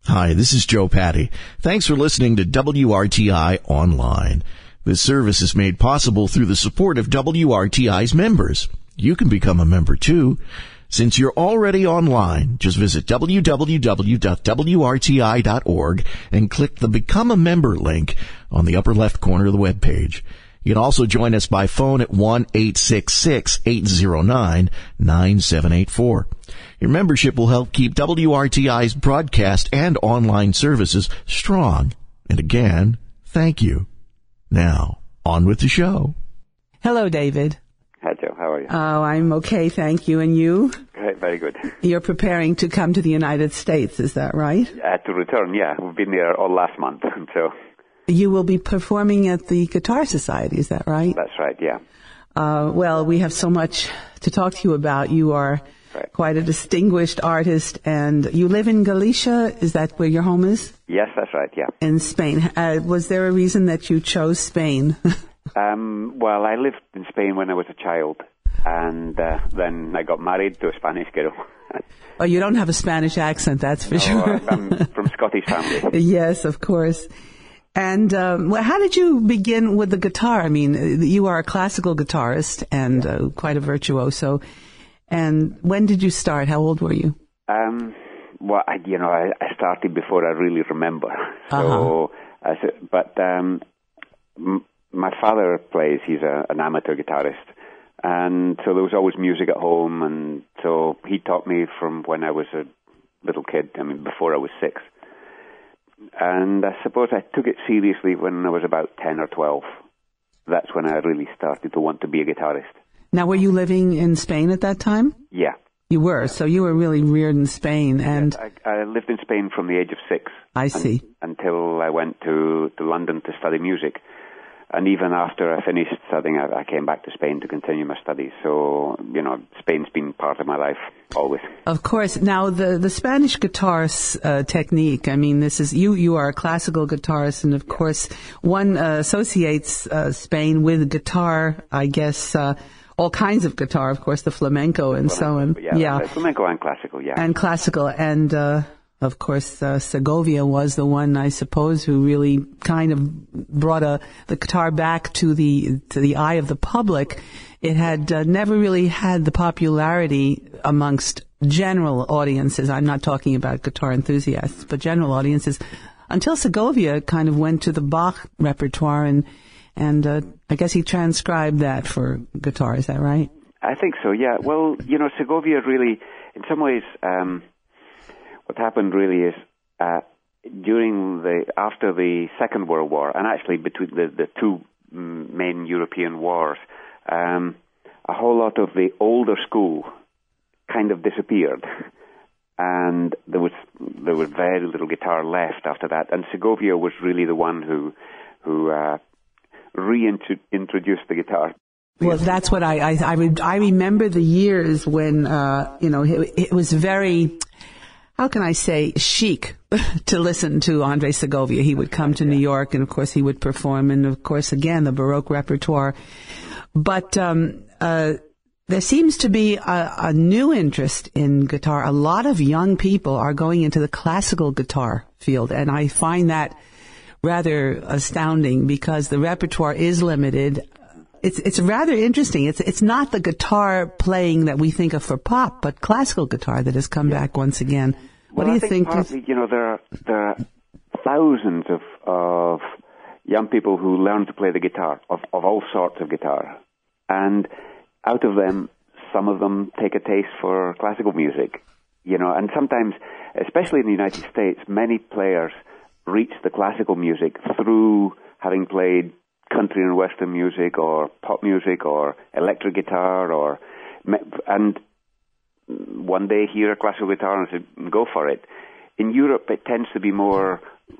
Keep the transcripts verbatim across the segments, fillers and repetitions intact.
Hi, this is Joe Patty. Thanks for listening to W R T I Online. This service is made possible through the support of W R T I's members. You can become a member too. Since you're already online, just visit w w w dot w r t i dot org and click the Become a Member link on the upper left corner of the web page. You can also join us by phone at one eight six six, eight zero nine, nine seven eight four. Your membership will help keep W R T I's broadcast and online services strong. And again, thank you. Now, on with the show. Hello, David. Hi, Joe. How are you? Oh, I'm okay, thank you. And you? Great, very good. You're preparing to come to the United States, is that right? Uh, to return, yeah. We've been there all last month, so... You will be performing at the Guitar Society, is that right? That's right, yeah. Uh, well, we have so much to talk to you about. You are right. quite a distinguished artist, and you live in Galicia. Is that where your home is? Yes, that's right, yeah. In Spain. Uh, was there a reason that you chose Spain? um, well, I lived in Spain when I was a child, and uh, then I got married to a Spanish girl. Oh, you don't have a Spanish accent, that's for no, sure. I'm from Scottish family. Yes, of course. And um, well, how did you begin with the guitar? I mean, you are a classical guitarist and yeah. uh, quite a virtuoso. And when did you start? How old were you? Um, well, I, you know, I, I started before I really remember. So, uh-huh. I, but um, m- my father plays. He's a, an amateur guitarist, and so there was always music at home. And so he taught me from when I was a little kid. I mean, before I was six. And I suppose I took it seriously when I was about ten or twelve. That's when I really started to want to be a guitarist. Now, were you living in Spain at that time? Yeah. You were, so you were really reared in Spain. And yes, I, I lived in Spain from the age of six. I see. Un- until I went to, to London to study music. And even after I finished studying, I, I came back to Spain to continue my studies. So, you know, Spain's been part of my life always. Of course. Now, the, the Spanish guitar uh, technique, I mean, this is, you, you are a classical guitarist, and of yeah. course, one uh, associates uh, Spain with guitar, I guess, uh, all kinds of guitar, of course, the flamenco and flamenco, so on. Yeah, yeah. Flamenco and classical, yeah. And classical, and... Uh, Of course, uh, Segovia was the one, I suppose, who really kind of brought a, the guitar back to the to the eye of the public. It had uh, never really had the popularity amongst general audiences. I'm not talking about guitar enthusiasts, but general audiences, until Segovia kind of went to the Bach repertoire, and and uh, I guess he transcribed that for guitar. Is that right? I think so. Yeah. Well, you know, Segovia really, in some ways. Um, What happened really is uh, during the after the Second World War, and actually between the, the two main European wars, um, a whole lot of the older school kind of disappeared, and there was there was very little guitar left after that. And Segovia was really the one who who uh, reintroduced the guitar. Well, that's what I I I, re- I remember the years when uh, you know it, it was very. How can I say, chic to listen to Andre Segovia. He would come to New York, and of course he would perform, and of course, again, the Baroque repertoire. But um, uh, there seems to be a, a new interest in guitar. A lot of young people are going into the classical guitar field, and I find that rather astounding because the repertoire is limited. It's it's rather interesting. It's it's not the guitar playing that we think of for pop, but classical guitar that has come yeah. back once again. What well, do you I think? think? Partly, you know, there are, there are thousands of of young people who learn to play the guitar of of all sorts of guitar, and out of them, some of them take a taste for classical music. You know, and sometimes, especially in the United States, many players reach the classical music through having played country and western music or pop music or electric guitar, or and one day hear a classical guitar and say, go for it. In Europe, it tends to be more,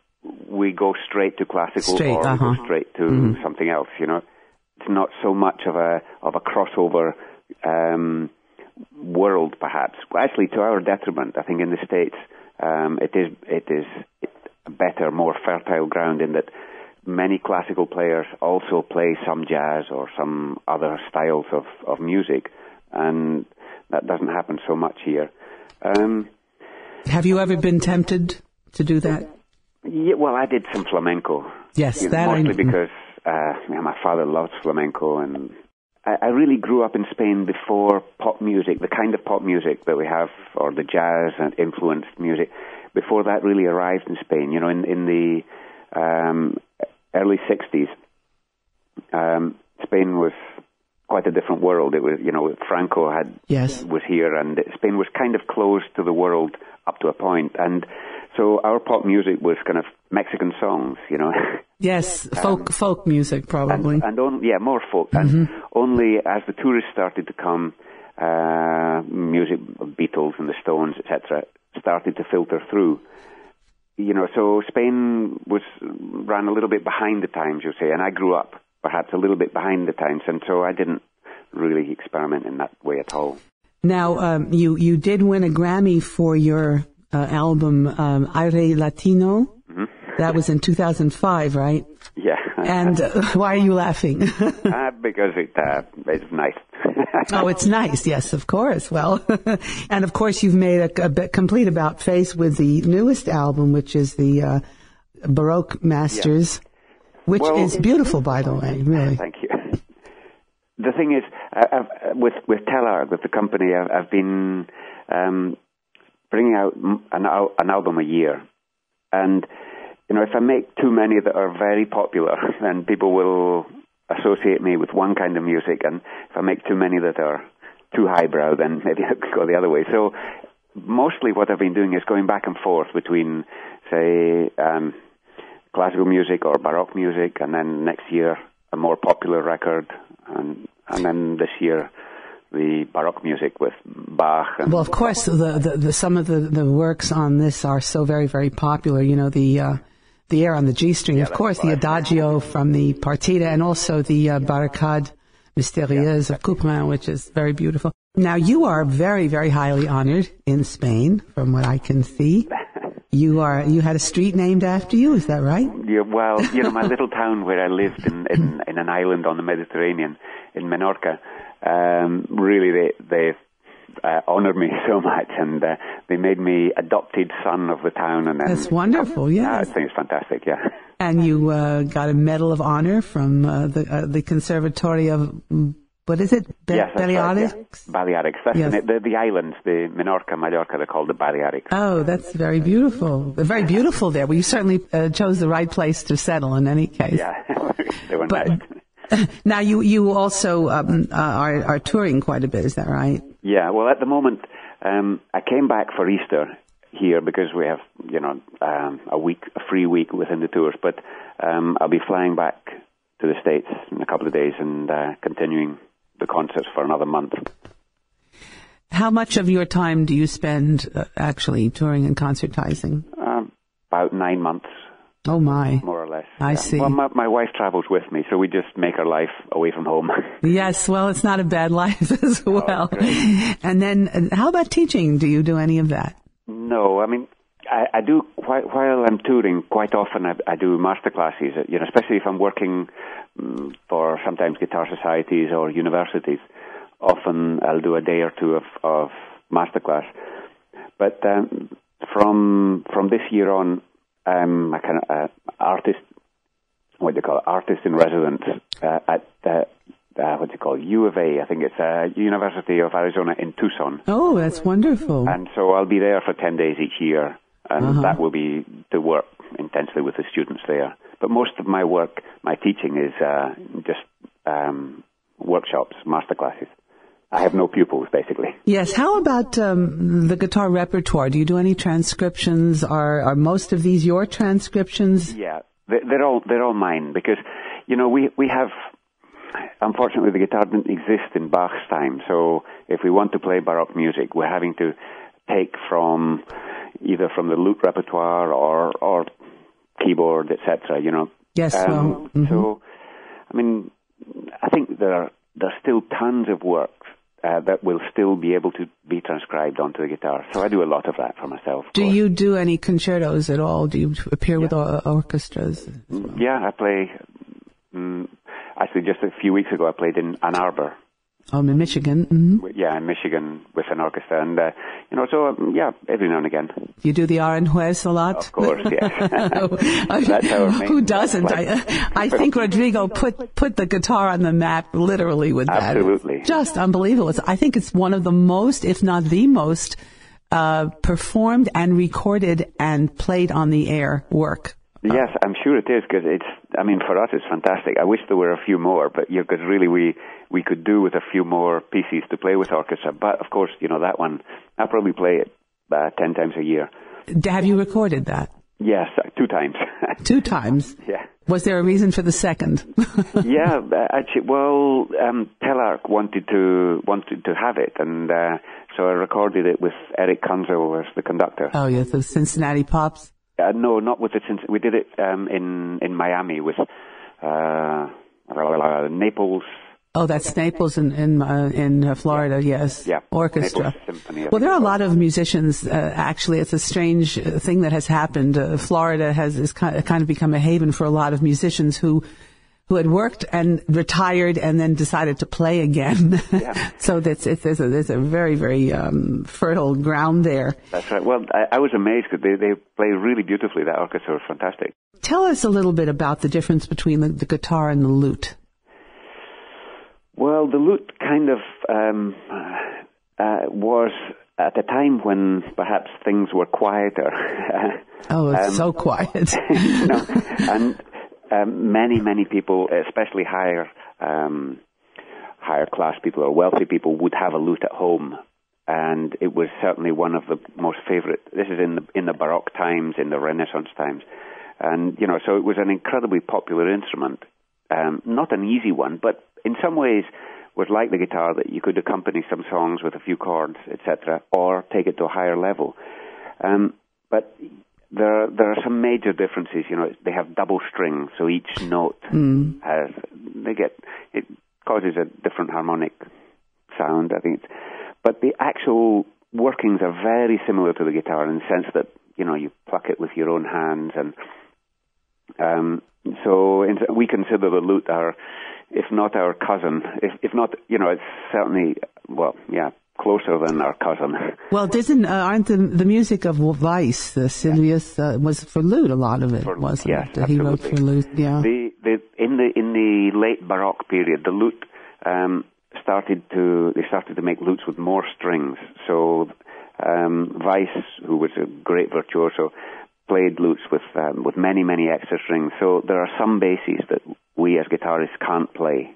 we go straight to classical straight, or uh-huh. we go straight to mm-hmm. something else, you know. It's not so much of a of a crossover um, world, perhaps. Actually, to our detriment, I think in the States, um, it is it is a better, more fertile ground in that many classical players also play some jazz or some other styles of, of music, and that doesn't happen so much here. Um, Have you ever been tempted to do that? Yeah, well, I did some flamenco. Yes, you know, that mostly I because uh, you know, my father loves flamenco, and I, I really grew up in Spain before pop music, the kind of pop music that we have, or the jazz and influenced music, before that really arrived in Spain. You know, in in the um, early sixties, um, Spain was quite a different world. It was, you know, Franco had yes. was here, and Spain was kind of closed to the world up to a point, and so our pop music was kind of Mexican songs, you know. Yes, folk um, folk music probably. And, and on, yeah, more folk. Mm-hmm. And only as the tourists started to come, uh, music of Beatles and the Stones, et cetera, started to filter through. You know, so Spain was ran a little bit behind the times, you'll say, and I grew up perhaps a little bit behind the times, and so I didn't really experiment in that way at all. Now, um, you you did win a Grammy for your uh, album um, Aire Latino. Mm-hmm. That was in two thousand five, right? Yeah. And uh, why are you laughing? uh, because it uh, it's nice. Oh, it's nice. Yes, of course. Well, and of course you've made a, a complete about face with the newest album, which is the uh, Baroque Masters, yeah. which well, is beautiful, by the way. Really. Thank you. The thing is, I've, with with Telarc, with the company, I've, I've been um, bringing out an, an album a year, and you know, if I make too many that are very popular, then people will associate me with one kind of music, and if I make too many that are too highbrow, then maybe I could go the other way. So mostly what I've been doing is going back and forth between, say, um, classical music or Baroque music, and then next year a more popular record, and and then this year the Baroque music with Bach. And well, of course, the, the, the some of the, the works on this are so very, very popular. You know, the uh, the air on the G string, yeah, of course, right. the Adagio from the Partita, and also the uh, Barricade Mystérieuse yeah. of Couperin, which is very beautiful. Now, you are very, very highly honored in Spain, from what I can see. You are you had a street named after you, is that right? Yeah, well, you know, my little town where I lived in, in, in an island on the Mediterranean, in Menorca, um, really they they uh, honored me so much, and uh, they made me adopted son of the town. And then, that's wonderful, yeah. I think it's fantastic, yeah. And you uh, got a Medal of Honor from uh, the uh, the Conservatory of, what is it? Be- yes, Balearics? Right, yeah. Balearics. That's yes. the, the, the islands, the Menorca, Mallorca, they're called the Balearics. Oh, that's very beautiful. They're very beautiful there. Well, you certainly uh, chose the right place to settle in any case. Yeah, they were but, nice. Now, you, you also um, uh, are, are touring quite a bit, is that right? Yeah, well, at the moment, um, I came back for Easter here because we have, you know, um, a week, a free week within the tours, but um, I'll be flying back to the States in a couple of days and uh, continuing the concerts for another month. How much of your time do you spend uh, actually touring and concertizing? Uh, about nine months. Oh, my. More or less. I yeah. see. Well, my, my wife travels with me, so we just make our life away from home. Yes, well, it's not a bad life as well. Oh, and then, uh, how about teaching? Do you do any of that? No, I mean, I, I do, quite, while I'm touring, quite often I, I do master classes, you know, especially if I'm working um, for sometimes guitar societies or universities. Often I'll do a day or two of, of master class. But um, from from this year on, I'm a kind of uh, artist, what do you call it, artist in residence uh, at, uh, uh, what do you call it, U of A, I think it's uh, University of Arizona in Tucson. Oh, that's wonderful. And so I'll be there for ten days each year, and uh-huh. that will be to work intensely with the students there. But most of my work, my teaching is uh, just um, workshops, master classes. I have no pupils, basically. Yes. How about um, the guitar repertoire? Do you do any transcriptions? Are are most of these your transcriptions? Yeah, they're all they're all mine because, you know, we we have. Unfortunately, the guitar didn't exist in Bach's time. So if we want to play Baroque music, we're having to take from either from the lute repertoire or or keyboard, et cetera. You know. Yes. Um, well. Mm-hmm. So, I mean, I think there are there's still tons of work. Uh, that will still be able to be transcribed onto the guitar. So I do a lot of that for myself. Do you do any concertos at all? Do you appear yeah. with or- orchestras? Well? Yeah, I play. Um, actually, just a few weeks ago, I played in Ann Arbor Oh, in Michigan. Mm-hmm. Yeah, in Michigan with an orchestra. And, uh, you know, so, um, yeah, every now and again. You do the Aranjuez a lot? Of course, yes. That's our main. Who doesn't? I, I think Rodrigo put, put the guitar on the map literally with that. Absolutely. It's just unbelievable. It's, I think it's one of the most, if not the most, uh, performed and recorded and played on the air work. Yes, I'm sure it is, because it's, I mean, for us it's fantastic. I wish there were a few more, but because yeah, really we, we could do with a few more pieces to play with orchestra. But, of course, you know, that one, I'll probably play it uh, ten times a year. Have you recorded that? Yes, uh, two times. Two times? Yeah. Was there a reason for the second? yeah, uh, actually, well, um, Telarc wanted to wanted to have it, and uh, so I recorded it with Eric Kunzel as the conductor. Oh, yes, the Cincinnati Pops? Uh, no, not with the we did it um, in in Miami with uh, Naples. Oh, that's Naples in in, uh, in uh, Florida. Yeah. Yes, yeah. Orchestra. Naples Symphony. Well, there are a lot of musicians. Uh, actually, it's a strange thing that has happened. Uh, Florida has is kind of, kind of become a haven for a lot of musicians who who had worked and retired and then decided to play again. Yeah. So that's it's, there's a there's a very very um, fertile ground there. That's right. Well, I, I was amazed because they they play really beautifully. That orchestra was fantastic. Tell us a little bit about the difference between the, the guitar and the lute. Well, the lute kind of um, uh, was at a time when perhaps things were quieter. Oh, it's um, so quiet. you know, and um, many, many people, especially higher, um, higher class people or wealthy people, would have a lute at home, and it was certainly one of the most favorite. This is in the in the Baroque times, in the Renaissance times, and you know, so it was an incredibly popular instrument. Um, not an easy one, but in some ways was like the guitar, that you could accompany some songs with a few chords, et cetera, or take it to a higher level. Um, but there, there are some major differences. You know, they have double strings, so each note mm. has they get it causes a different harmonic sound. I think, it's, but the actual workings are very similar to the guitar in the sense that you know you pluck it with your own hands, and um, so we consider the lute our, if not our cousin, if, if not, you know, it's certainly, well, yeah, closer than our cousin. Well, doesn't, uh, aren't the, the music of Weiss, uh, Sylvius, uh, was for lute, a lot of it, for, wasn't yes, it? He wrote for lute, yeah. The, the, in the, in the late Baroque period, the lute, um, started to, they started to make lutes with more strings. So, um, Weiss, who was a great virtuoso, played lutes with um, with many, many extra strings. So there are some basses that we as guitarists can't play.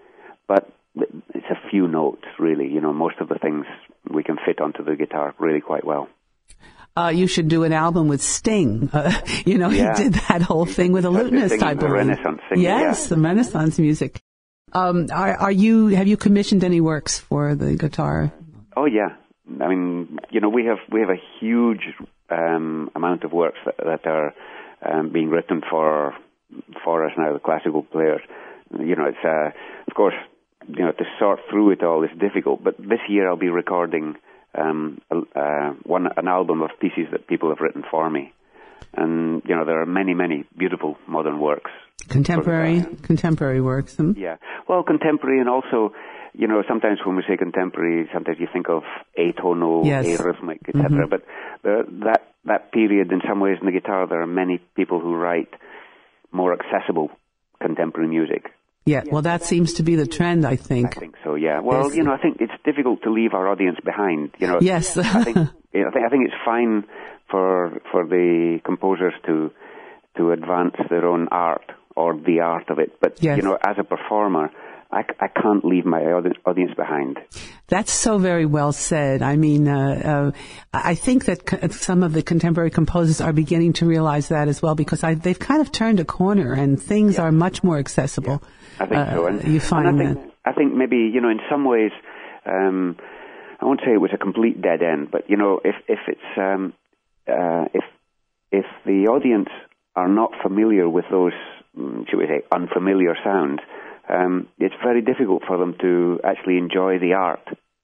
But it's a few notes, really. You know, most of the things we can fit onto the guitar really quite well. Uh, you should do an album with Sting. Uh, you know, yeah. he did that whole thing with a lutenist, I believe. Renaissance singing, yes, yeah. the Renaissance music. Um, are, are you? Have you commissioned any works for the guitar? Oh yeah. I mean, you know, we have we have a huge um, amount of works that, that are um, being written for for us now, the classical players. You know, it's uh, of course, you know, to sort through it all is difficult. But this year I'll be recording um, uh, one an album of pieces that people have written for me, and you know, there are many, many beautiful modern works. Contemporary, contemporary works. Hmm? Yeah, well, contemporary, and also, you know, sometimes when we say contemporary, sometimes you think of atonal, yes. arrhythmic, et cetera. Mm-hmm. But the, that that period, in some ways, in the guitar, there are many people who write more accessible contemporary music. Yeah, well, that seems to be the trend, I think. I think so. Yeah. Well, yes. you know, I think it's difficult to leave our audience behind. You know. Yes. I think you know, I think I think it's fine for for the composers to to advance their own art or the art of it, but yes. you know, as a performer, I, I can't leave my audience behind. That's so very well said. I mean, uh, uh, I think that co- some of the contemporary composers are beginning to realize that as well, because I, they've kind of turned a corner and things yeah. are much more accessible. Yeah, I think uh, so. And, you find and I think, that. I think maybe, you know, in some ways, um, I won't say it was a complete dead end, but, you know, if, if it's, um, uh, if, if the audience are not familiar with those, should we say, unfamiliar sounds, um, it's very difficult for them to actually enjoy the art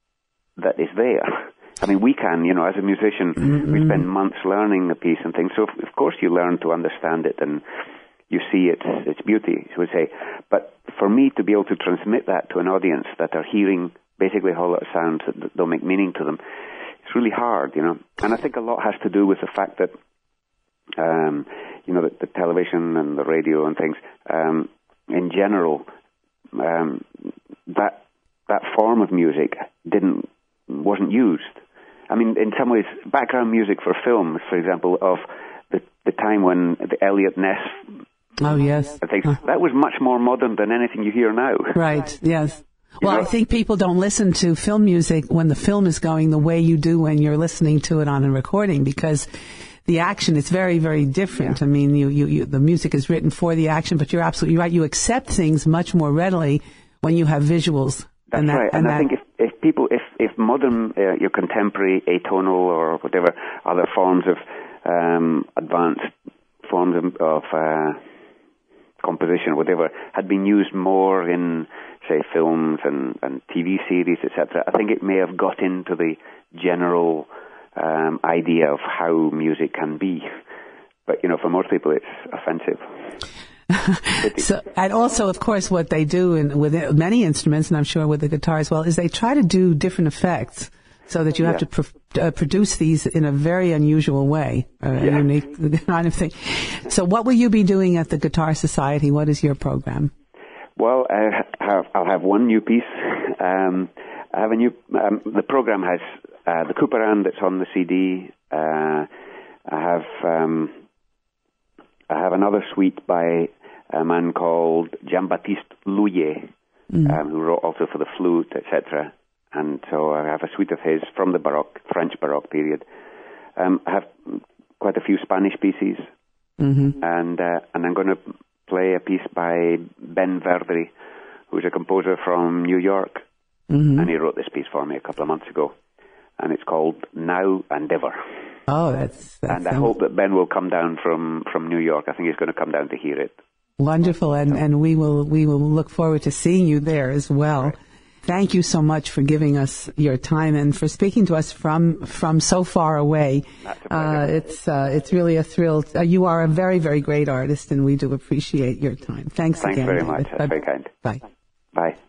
that is there. I mean, we can, you know, as a musician, mm-hmm. we spend months learning the piece and things, so of course you learn to understand it and you see its its beauty, should we say. But for me to be able to transmit that to an audience that are hearing basically whole lot of sounds that don't make meaning to them, it's really hard, you know. And I think a lot has to do with the fact that, um, you know, the, the television and the radio and things, um, in general, um, that that form of music didn't wasn't used. I mean, in some ways, background music for films, for example, of the, the time when the Elliot Ness oh yes things, huh. that was much more modern than anything you hear now. Right. Yes. Well, you know, I think people don't listen to film music when the film is going the way you do when you're listening to it on a recording, because the action is very, very different. Yeah. I mean, you, you, you, the music is written for the action, but you're absolutely right. You accept things much more readily when you have visuals. That's and that, right. And, and I think if, if people, if, if modern, uh, your contemporary atonal or whatever other forms of um, advanced forms of, of uh, composition or whatever had been used more in, say, films and, and T V series, et cetera, I think it may have got into the general um, idea of how music can be. But, you know, for most people it's offensive. So, and also, of course, what they do in, with many instruments, and I'm sure with the guitar as well, is they try to do different effects so that you have yeah. to pr- uh, produce these in a very unusual way, uh, yeah. a unique kind of thing. So what will you be doing at the Guitar Society? What is your program? Well, I have, I'll have one new piece. Um, I have a new. Um, the program has uh, the Couperin that's on the C D. Uh, I have um, I have another suite by a man called Jean-Baptiste Louillet, mm. um, who wrote also for the flute, et cetera. And so I have a suite of his from the Baroque, French Baroque period. Um, I have quite a few Spanish pieces, mm-hmm. and uh, and I'm going to play a piece by Ben Verdry, who's a composer from New York, mm-hmm. and he wrote this piece for me a couple of months ago, and it's called Now and Ever. Oh, that's, that's and I hope that Ben will come down from, from New York. I think he's going to come down to hear it. Wonderful, and, and we will we will look forward to seeing you there as well. Right. Thank you so much for giving us your time and for speaking to us from from so far away. Uh, it's uh, it's really a thrill. Uh, you are a very, very great artist, and we do appreciate your time. Thanks, Thanks again. very David. much. That's Bye. very kind. Bye. Bye.